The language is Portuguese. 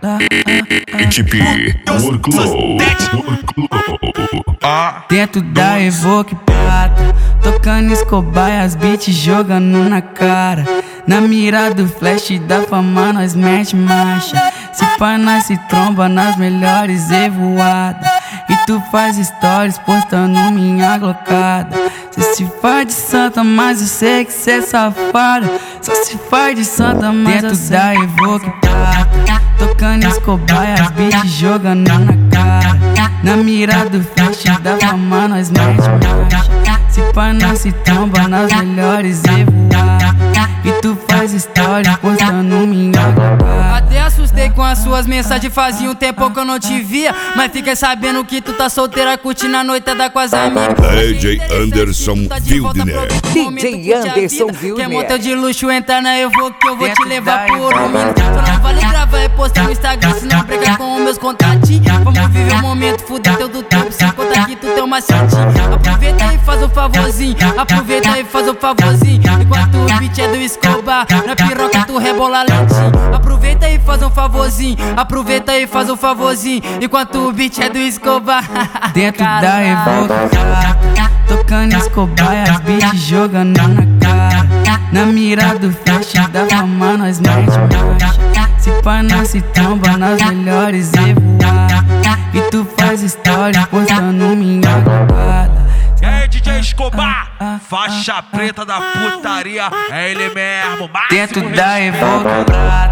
TP Workload. Dentro da Evoque prata, tocando Escobar e as beats jogando na cara. Na mira do flash da fama nós mete marcha. Se pá nós se tromba nas melhores evoadas. E tu faz stories postando minha glocada. Cê se faz de santa, mas eu sei que cê é safada. Só se faz de santa, mas dentro da Evoque prata, tocando Escobar e as beats jogando na cara. Na mira do flash da fama nós mete marcha. Se pá nós se tromba nas melhores evoadas. E tu faz stories postando minha glocada. Até assustei com as suas mensagens, fazia um tempo que eu não te via. Mas fiquei sabendo que tu tá solteira, curtindo a noitada com as amigas. DJ Anderson Wildner. DJ Anderson Wildner. Quer motor de luxo, entra na Evoque que eu vou te levar por um minuto. Só não vale gravar e postar no Instagram, se não briga com os meus contatinhos. Vamos viver o momento, fuder teu do tempo, sem contar que tu tem uma macetinho. Aproveita e faz um favorzinho, aproveita e faz um favorzinho. Enquanto o beat é do Escobar, na piroca tu rebola lentinho. Aproveita e faz um favorzinho, aproveita e faz um favorzinho. Enquanto o beat é do Escobar. Dentro da Evoque prata, tocando Escobar e as beats jogando na cara. Na mira do flash da fama nós mete marcha. Se pá nós se tromba nas melhores evoadas. E tu faz stories postando minha glocada. É DJ Escobar, faixa preta da putaria, é ele mesmo. Dentro da Evoque prata.